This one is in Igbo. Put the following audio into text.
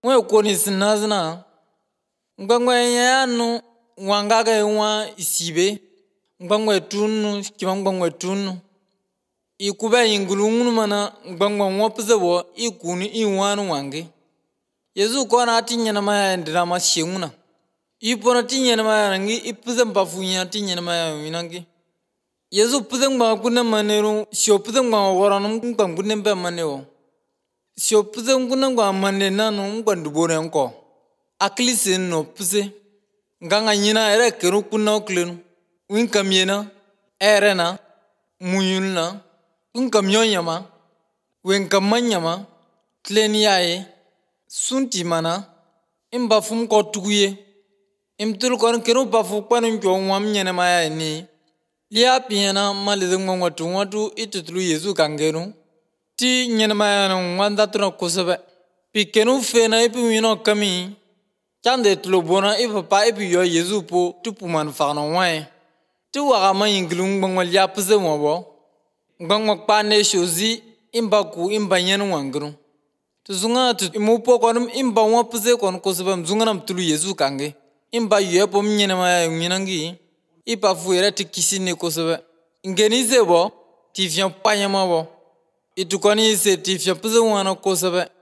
Mwe koni sinazna. Ngwangwe yanu wangaga wa isibe. Ngwangwe tunu ngwangwe tunu. Ikube ingulungunu mana ngwangwe wapuzewo ikuni iwanu wange. Yesu kona atinya maya ndrama shenguna. Ipona tinya maya rangi ipuze mbafunya tinya maya winangi. Yesu puze ngwa kuna manero sio puze ngwa waranu ngwa ngunembe maneo. Sio puze ngwa mane nanu ngwa ndubore nko. Aklise no puze. Nganga nyina ere keru kuna oklenu. Winkamiena erena muyulna. Winkamyonyama. Winkamanyama. Tleniae. Sunti mana. Imbafum ko tuguye. Imtul kon keru bafu kwanu njo wam nyene maya ni. Lia piena malize ngwatu itutulu Yesu kangenu. Ti nyene maya na ngwanda tuna kusabe. Pikenu fena ipi wino kami. Chande tulo bona ipa pa ipi yo Yesu po tupu manfano wae. Ti wakama yingilung bangwa lia puze mwabo. Ngwangwa kpane shozi imbaku imba nyene wangenu. Tuzunga tu imupo konum imba wapuze kon kusabe mzunga na mtulu Yesu kange. Imba yuepo mnyene maya yunginangi. Ipa fuera tikisi ne kosobe. Ngeni sebo tifyan panyama bo. Itukani se tifyan puze wana kosobe.